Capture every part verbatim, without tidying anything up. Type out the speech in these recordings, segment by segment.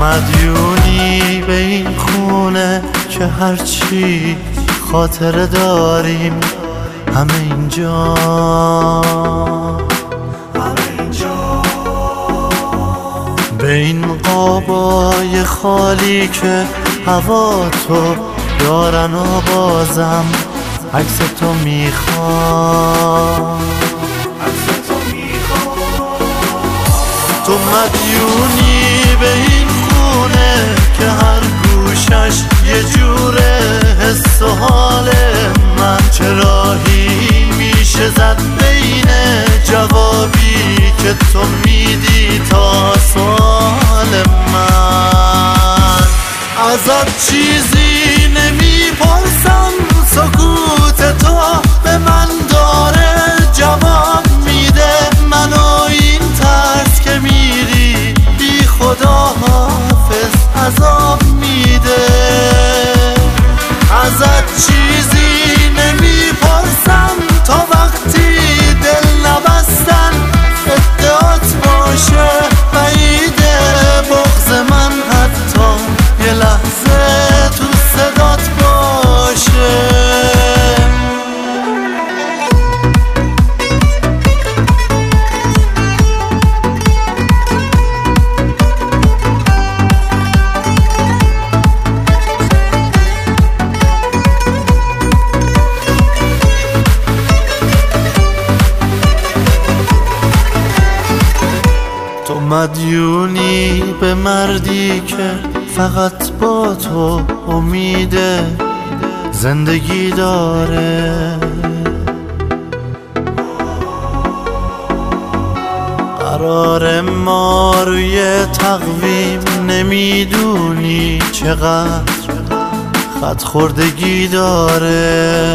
مدیونی به این خونه که هرچی خاطره داریم همه اینجا، به این قابای خالی که هوا تو دارن و بازم عکس تو میخوام. تو مدیونی به این خونه که هر گوشش یه جوره حس و حال من، چه راهی میشه زد بین جوابی که تو میدی تا سوال من. ازت چیزی نمیپرسم، سکوت تو به من داره جواب میده، منو این ترس که میری بی خدا حافظ عذاب میده. ازت چیزی نمیپرسم تا وقتی دل نبستن ادعات باشه، بعیده بغض من حتی یه لحظه تو صدات باشه. تو مدیونی به مردی که فقط با تو امید زندگی داره، قرار ما روی تقویم نمیدونی چقدر خط خوردگی داره.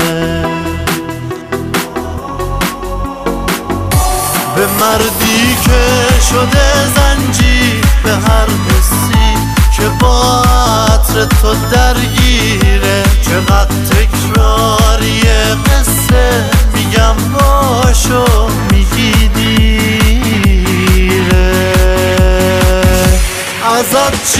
به مردی که شده زنجیر به هر حسی که با عطر تو درگیره، چقدر تکراری قصه میگم باشو میگی دیره. ازت